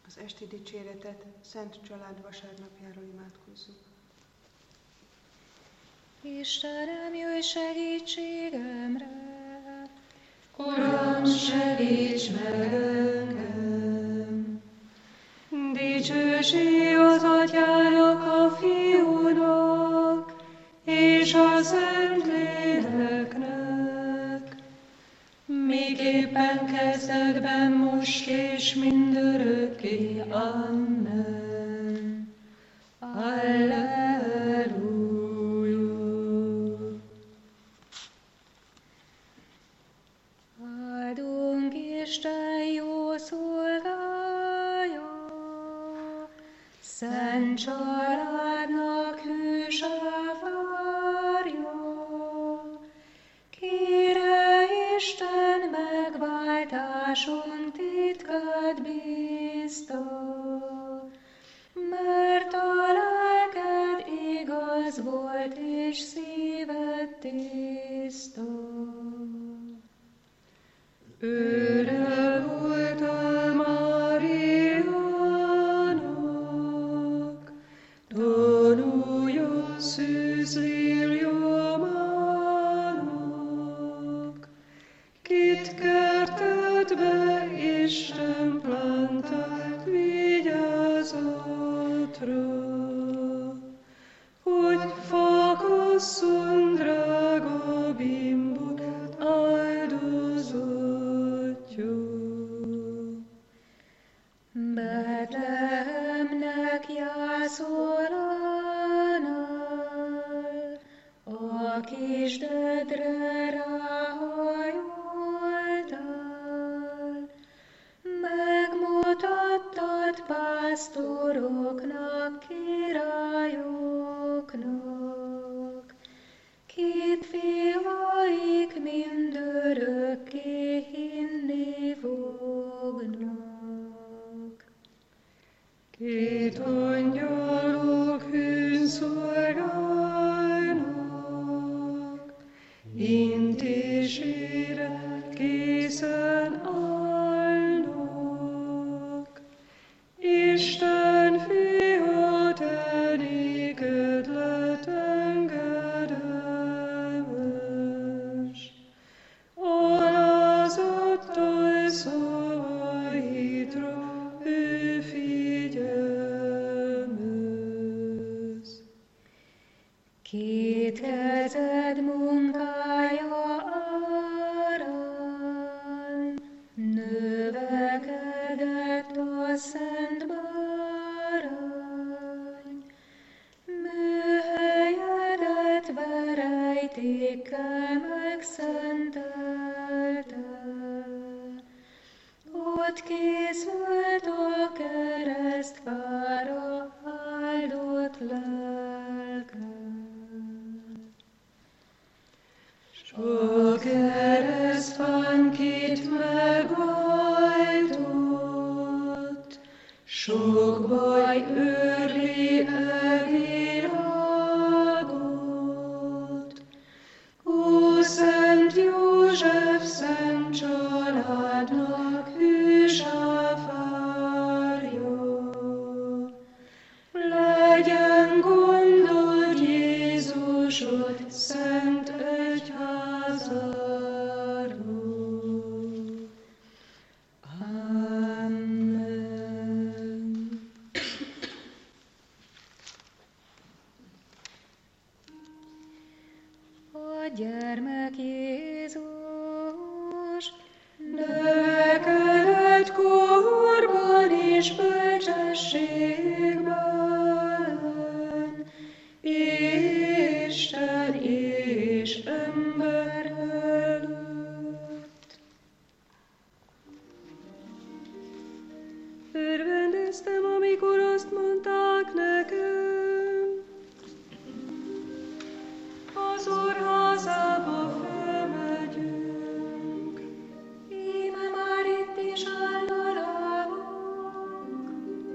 Az esti dicséretet Szent Család vasárnapjáról imádkozzuk. Istenem, jöjj segítségemre! Uram, segíts meg engem! Dicsőség az Atyának, a Fiúnak, és a Szentléleknek, miképpen kezdetben, most és mindörökké. Amen. Alleluja. Áldunk Isten jó szolgája, Szent Családnak hűsávárja. Kére Isten megváltásunk titkát bízta, mert a lelked igaz volt és szíved tiszta. Örök voltál Máriának, tanulja szűz lélyomának, kit kertett be Isten plantált vigyázatra, hogy fakasszon drága bimbot áldozatja. Betlehemnek jászolánál, a kisdedre ráhajoltál, megmutattad pásztoroknak, királyoknak, kit fiaik mindörökké hinni fognak. Két angyalok hűszolgálnak, intésére készen állnak. Isten fia, te néked lett engedelmes, alázattal szavaidra ő figyelmez. Két kezed munkája árán növekedett a szent bárány, műhelyedet verejtékkel megszentelte. Ott készült a keresztfára áldott lelke. A keresztfán kit megváltott, sok baj őrli e világot. Ó, Szent József, Szent Családnak hűsávárja, legyen gondod Jézusod szent egyházáról. Amen. A gyermek Jézus Növekedett korban és bölcsességben, Isten és ember előtt. Örvendeztem, amikor azt mondták nekem, az Úrházába fölmegyünk. íme már itt is áll a lábunk,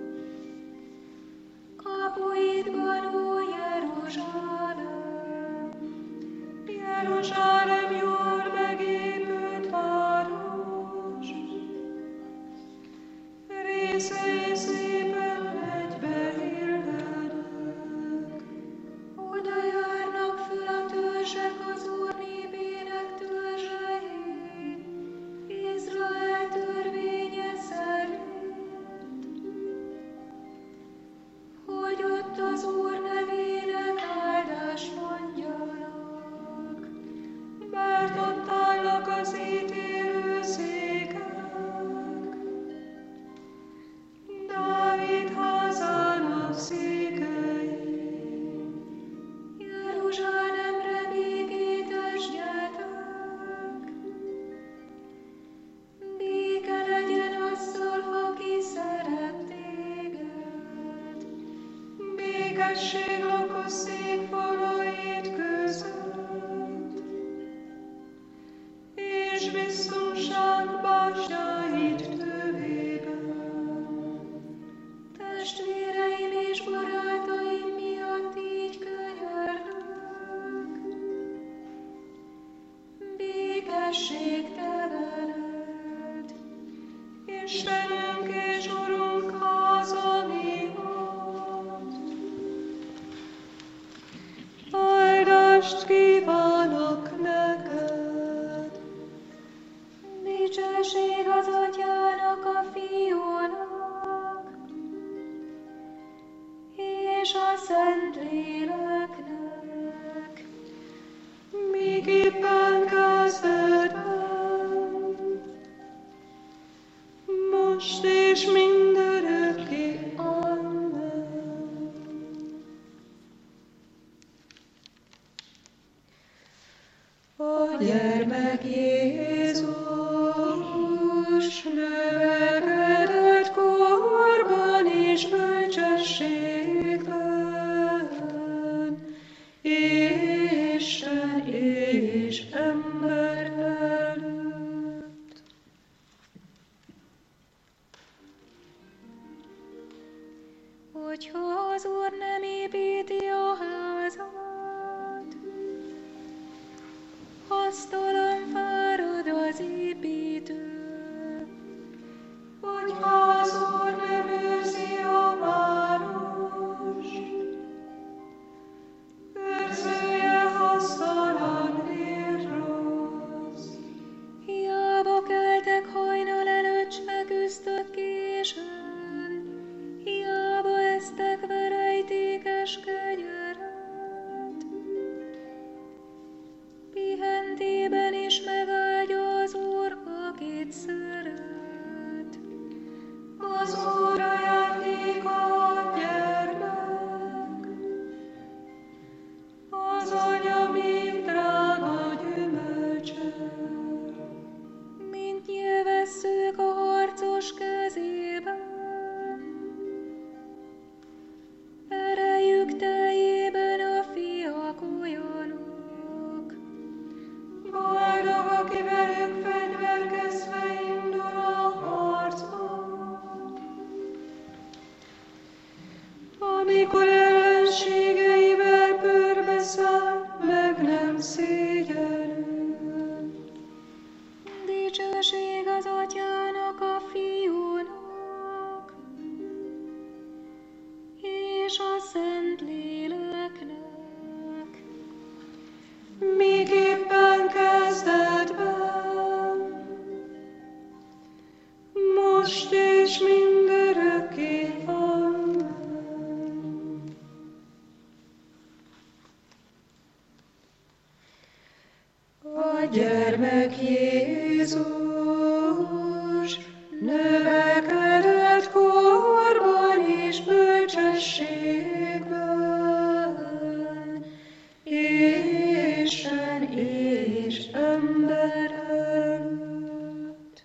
kapuidban, ó Jeruzsálem. Jeruzsálem jól megépült város, részei szépen egybe hirdetnek. Oda járnak föl a törzsek az Úr népének törzsei, Izrael törvénye szerint, hogy ott az Úr nevének áldást mondjanak. Mert ott állnak az ítélő székek, Dávid házának székei. Jeruzsálemre békét esdjetek. Béke legyen azzal, aki szeret téged. Békesség lakosszék falait között, és biztonság bástyáit tövében. Testvéreim és barátaim miatt így könyörgök. Békesség te veled. Istenünk és Urunk háza miatt. Áldást kívánok neked. Dicsőség az Atyának, a Fiúnak, és a Szentléleknek. Miképpen kezdetben, most és mindörökké. Amen. A gyermek Jézus növekedett korban és bölcsességben, Isten és ember előtt. Hogyha az Úr nem építi a házat, hasztalan fárad az építő. Hogyha az Úr nem őrzi a várost, őrzője hasztalan és rossz. Hiába keltek hajnal előtt, s feküztök későn, hiába esztek verejtékes kenyeret. Pihentében is megáldja az Úr, akit szeret. Az Úr ajándéka a gyermek, az anya még drága gyümölcse. Mint nyilvesszők a harcos kezében, erejük teljében a fiak olyanok. Boldog, aki velük fegyverkezve indul a harcba. Amikor ellenségeivel körbeszáll, meg nem szégyenül. Dicsőség az Atyának, a Fiúnak, és a Szentléleknek. Miképpen kezdetben, most és mindörökké. Amen. A gyermek Jézus növekedett korban és bölcsességben, Isten és ember előtt.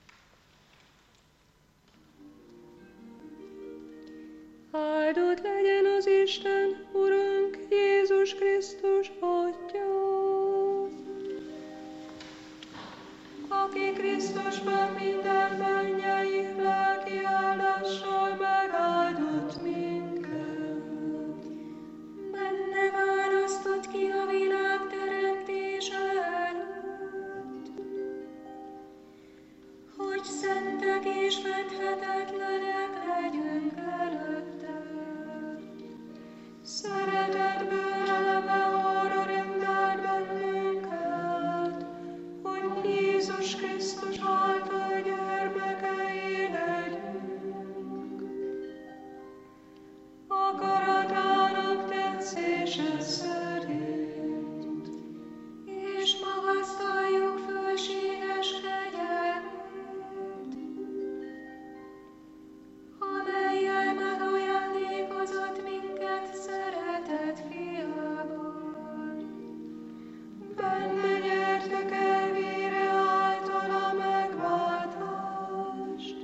Áldott legyen az Isten, Urunk Jézus Krisztus Atya, aki Krisztusban minden mennyei lelki áldással megáldott minket. Benne választott ki a világ teremtése előtt, hogy szentek és fedhetetlenek legyünk előtte. Szeretetből arra rendeld bennünket, hogy Jézus Krisztus által gyermekei legyünk. Akaratának tetszése szerint, és magasztaljuk fölséges kegyelmét, amellyel megajándékozott minket szeretett fiában. Benne nyertük el vére által a megváltást,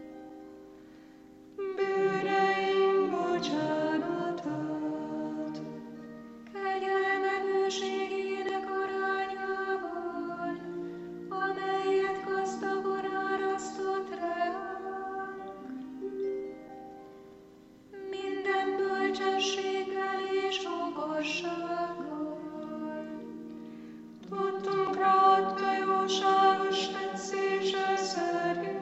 bűneink bocsánatát. Kegyelme bőségének arányában, amelyet gazdagon árasztott ránk. Minden bölcsességgel és okossággal tudtunkra adta jóságos tetszése szerint,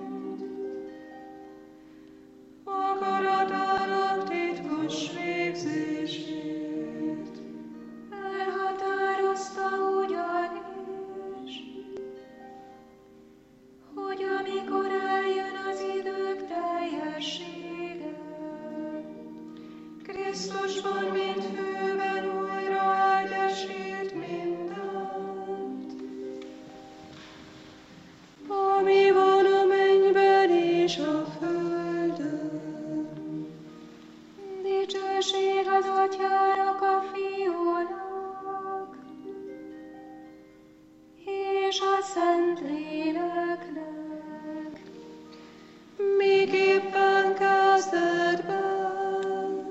akaratának titkos végzését elhatározta ugyanis, hogy amikor eljön az idők teljessége, Krisztusban, mint főben újra egyesít mindent, ami van a mennyben és a földön. Dicsőség az Atyának, a Fiúnak, és a Szentléleknek, miképpen kezdetben,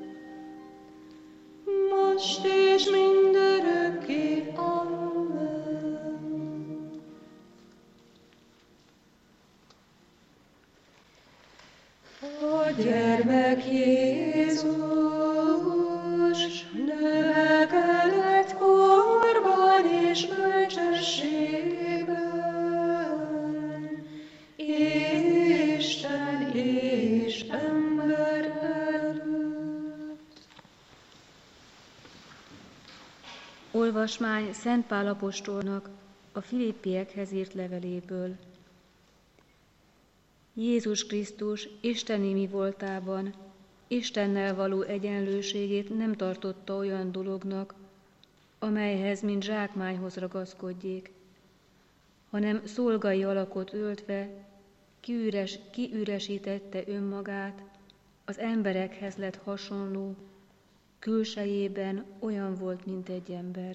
most és mindörökké. Amen. A gyermek Jézus növekedett korban és bölcsességben, Isten és ember előtt. Olvasmány Szent Pál apostolnak a Filippiekhez írt leveléből. Jézus Krisztus isteni mi voltában, Istennel való egyenlőségét nem tartotta olyan dolognak, amelyhez mint zsákmányhoz ragaszkodjék, hanem szolgai alakot öltve kiüresítette önmagát, az emberekhez lett hasonló, külsejében olyan volt, mint egy ember.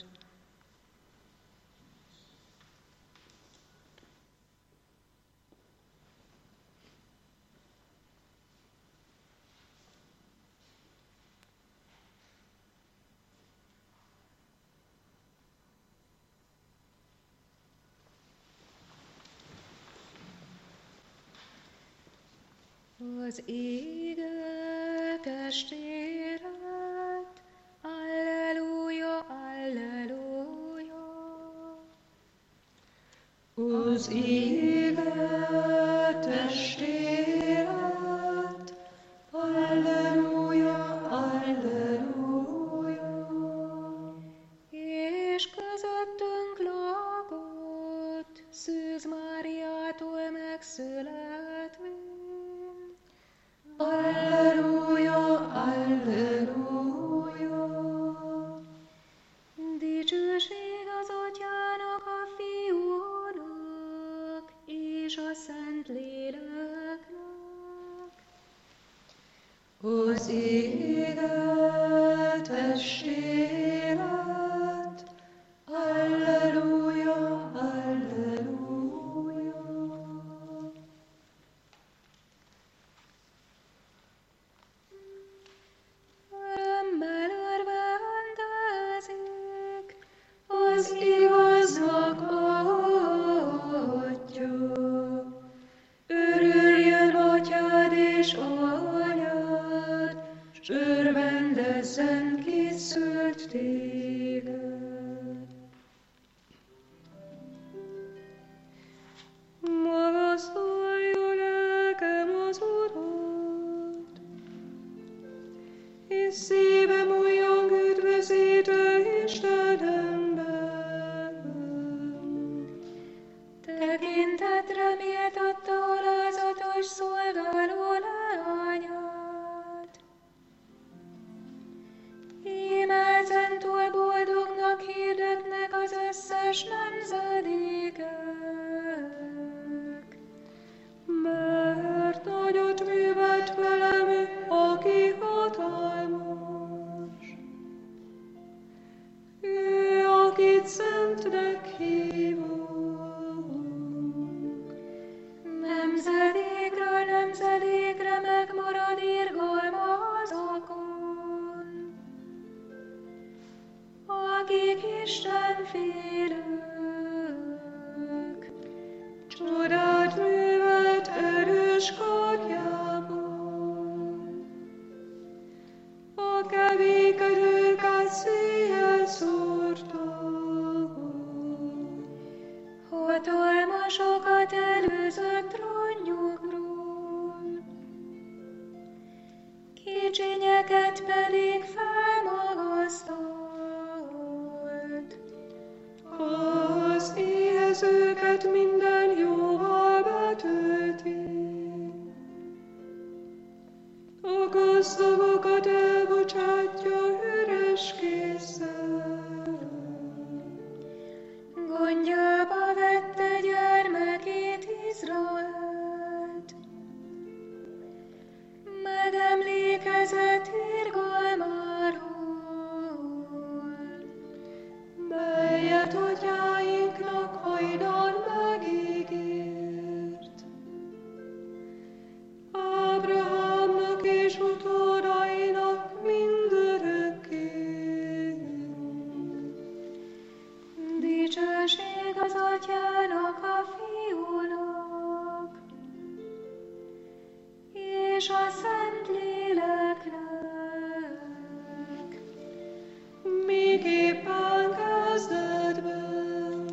Az ége testéret, alleluja, alleluja. Az ége testéret, alleluja, alleluja. És közöttünk lakott, Szűz Máriától megszületvén, alleluja, alleluja. dicsőség az Atyának, a Fiúnak és a Szentléleknek. Az ége testéret, alleluja, alleluja. Örömmel örvendezik Az igaznak Atya, örüljön Atyád és Anyád, s örvendezzen készült tény. és szívem újjong üdvözítő Istenemben. Tekintetre méltatta alázatos szolgáló leányát. Íme ezentúl boldognak hirdetnek az összes nemzedékek. Mert nagyot művelt velem ő, aki hatalmas. Ő, akit szentnek hívunk. Nemzedékről nemzedékre megmarad irgalma azokon, akik Isten félők. Csodát művelt erős karjában. A kevékedőket széjjel szórta. Hatalmasokat előzött trónjukról, kicsinyeket pedig felmagasztalt. Az éhezőket minden jóval betölti. A gazdagokat elbocsátja üres kézzel. Gondjába vette gyermekét Izraelt, megemlékezett irgalmáról, melyet atyáinknak hajdan megígért. Ábrahámnak és utódainak mindörökké. Dicsőség az atyának, a fiúnak, és a Szentléleknek. Miképpen kezdetben,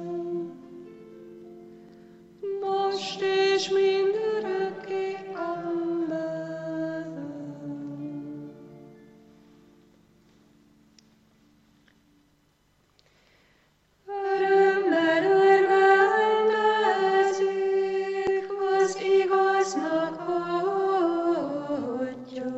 most és mindörökké. Amen. Örömmel örvendezik az igaznak Atya.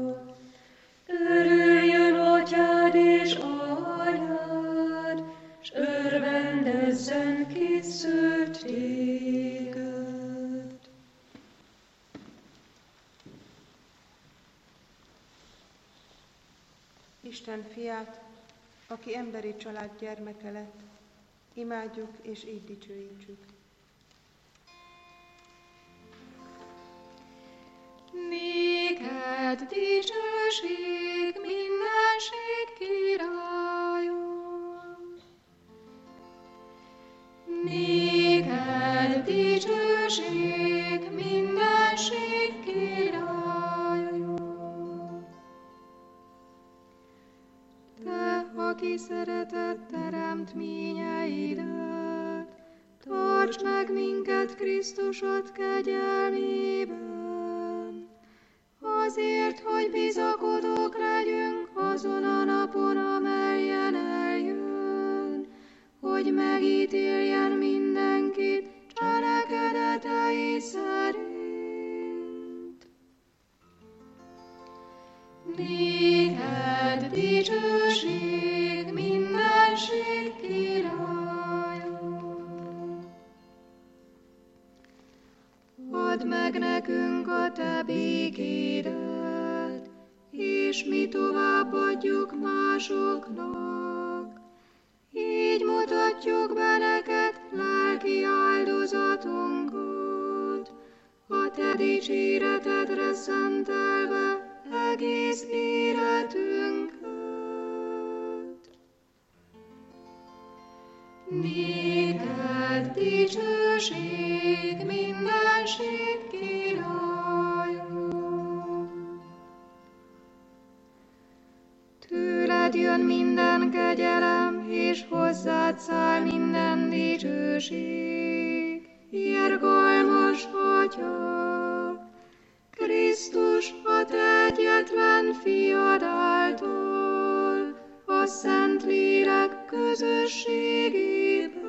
Örüljön atyád és anyád, s örvendezzen ki szült téged. Isten fiát, aki emberi család gyermeke lett, imádjuk és így dicsőítsük. Néked dicsőség, mindenség királyom. Néked dicsőség, mindenség királyom. Te, aki szeretett teremtményeidet, tarts meg minket Krisztusod kegyelmében, azért, hogy bizakodók legyünk azon a napon, amelyen eljön, hogy megítéljen mindenkit cselekedetei szerint. Néked dicsőség, mindenség királyom. Add meg nekünk a te békédet, és mi továbbadjuk másoknak. Így mutatjuk be neked lelki áldozatunkat, a te dicséretedre szentelve egész életünket. Néked dicsőség, mindenség királyom. Tőled jön minden kegyelem, és hozzád száll minden dicsőség. Irgalmas Atya, Krisztus, a te egyetlen fiadáltal, a Szentlélek közösségében.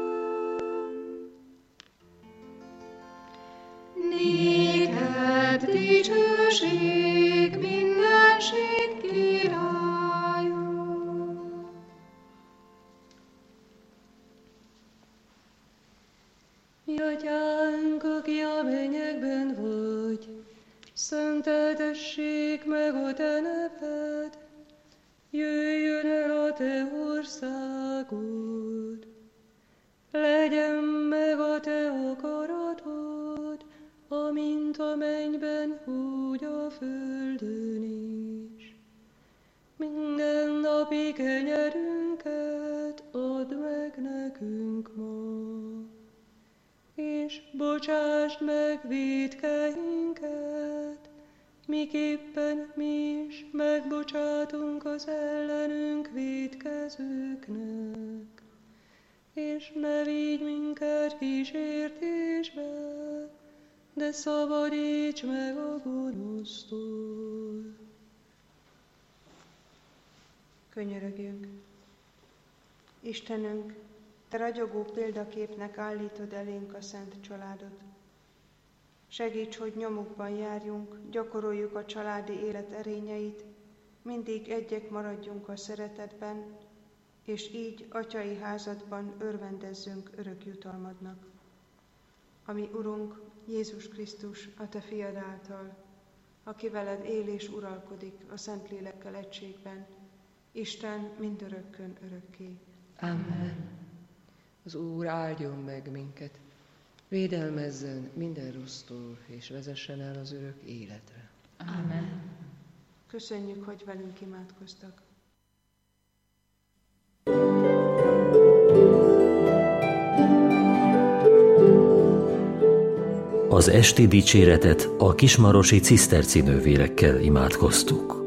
Néked dicsőség, mindenség Királyom. Mi Atyánk, aki a mennyekben vagy, szenteltessék meg a te neved, jöjjön el a te országod, legyen meg a te akaratod, amint a mennyben, úgy a földön is. Minden napi kenyerünket add meg nekünk ma, és bocsásd meg vétkeinket, miképpen mi is megbocsátunk az ellenünk vétkezőknek. És ne vigy minket kísértésbe, de szabadíts meg a gonosztól. Könyörögjünk. Istenünk, te ragyogó példaképnek állítod elénk a szent családot. Segíts, hogy nyomukban járjunk, gyakoroljuk a családi élet erényeit, mindig egyek maradjunk a szeretetben, és így atyai házadban örvendezzünk örök jutalmadnak. Ami Urunk, Jézus Krisztus, a te fiad által, aki veled él és uralkodik a Szentlélekkel egységben, Isten mindörökkön örökké. Amen. Az Úr áldjon meg minket, védelmezzen minden rossztól, és vezessen el az örök életre. Amen. Köszönjük, hogy velünk imádkoztak. Az esti dicséretet a kismarosi ciszterci nővérekkel imádkoztuk.